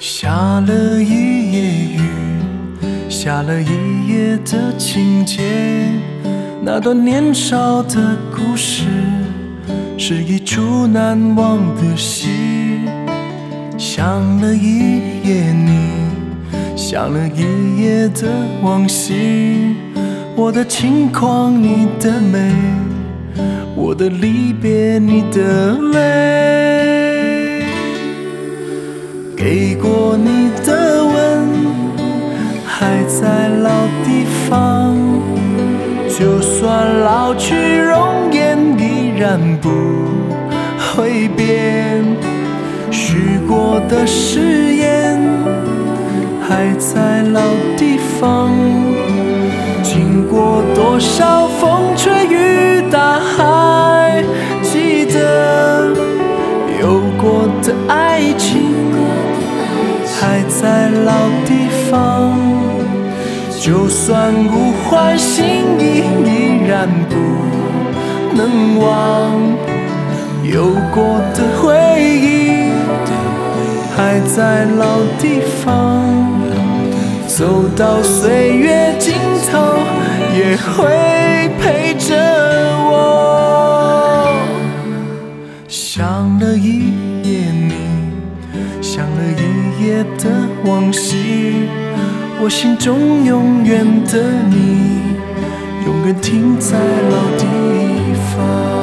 下了一夜雨，下了一夜的情节，那段年少的故事是一出难忘的戏。想了一夜你，想了一夜的往昔，我的轻狂你的美，我的离别你的泪，给过你的吻还在老地方，就算老去容颜依然不会变，许过的誓言还在老地方，经过多少风吹雨打，还记得有过的爱情还在老地方，就算物换星移依然不能忘，有过的回忆还在老地方，走到岁月尽头也会陪着我。想了一夜你，想了一夜的往昔，我心中永远的你，永远停在老地方。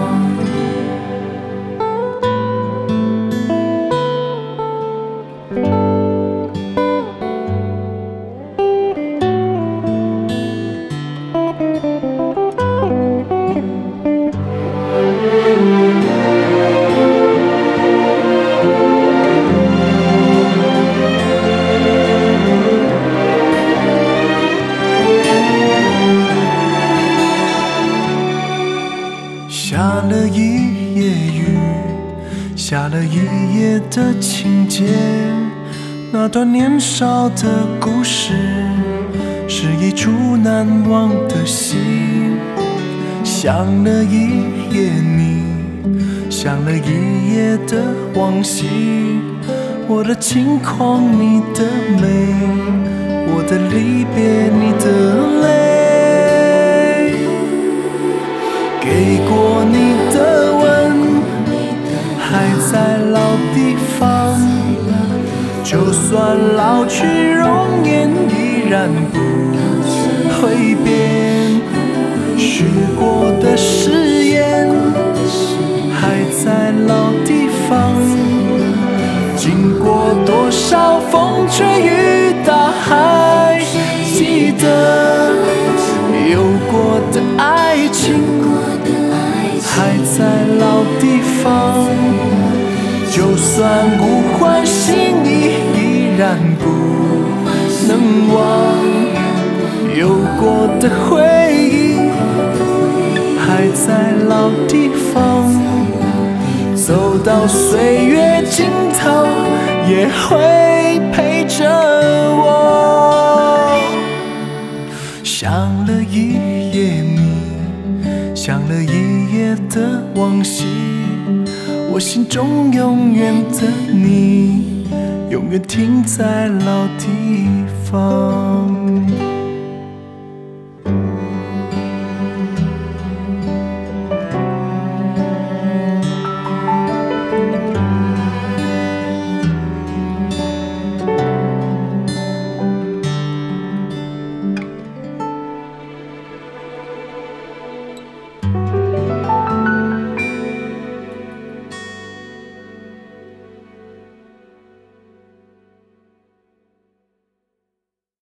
下了一夜雨，下了一夜的情节，那段年少的故事是一出难忘的戏。想了一夜你，想了一夜的往昔，我的轻狂你的美，我的离别你的泪，给过你的吻还在老地方，就算老去容颜依然不会变，许过的誓言还在老地方，经过多少风吹雨打，还记得有过的爱情还在老地方，就算物换星移依然不能忘，有过的回忆还在老地方，走到岁月尽头也会陪着我。想了一夜你，想了一夜的往昔，我心中永远的你，永远停在老地方。